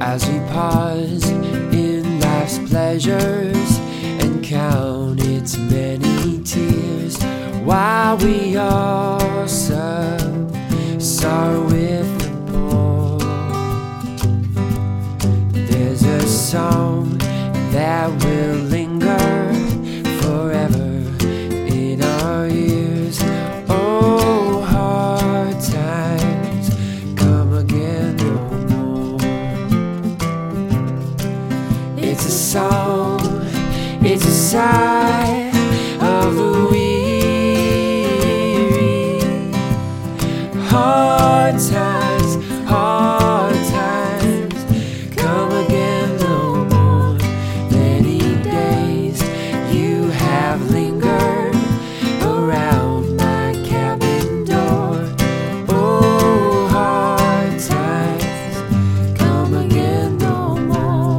as we pause in life's pleasures and count its many tears, while we all serve sorrow with the poor. There's a song that will linger forever in our ears. Oh, hard times come again no more. It's a song, it's a sigh of the weary. Hard times come again no more. Many days you have lingered around my cabin door. Oh, hard times come again no more.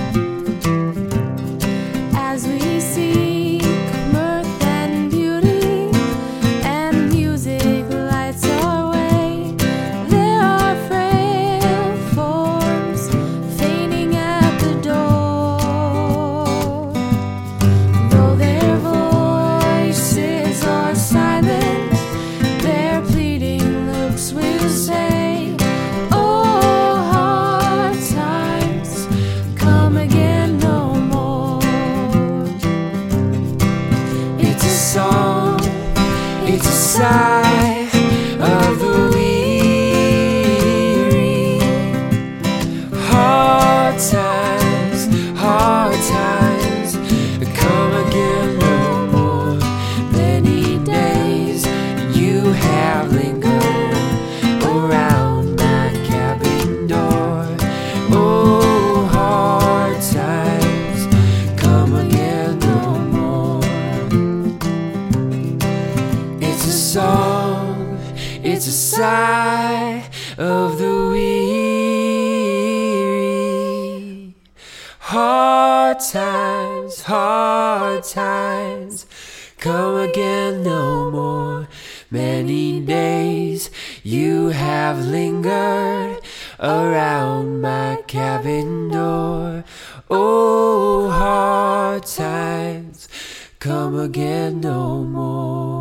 As we seek mirth and beauty, and music lights our way, there are frail forms fainting at the door. Though their voices are silent, their pleading looks will say, oh, hard times come again no more. It's a song, it's a sigh of the weary. Hard times come again no more. Many days you have lingered around my cabin door. Oh, hard times come again no more. It's a song, it's a sigh of the weary. Hard times come again no more. Many days you have lingered around my cabin door. Oh, hard times come again no more.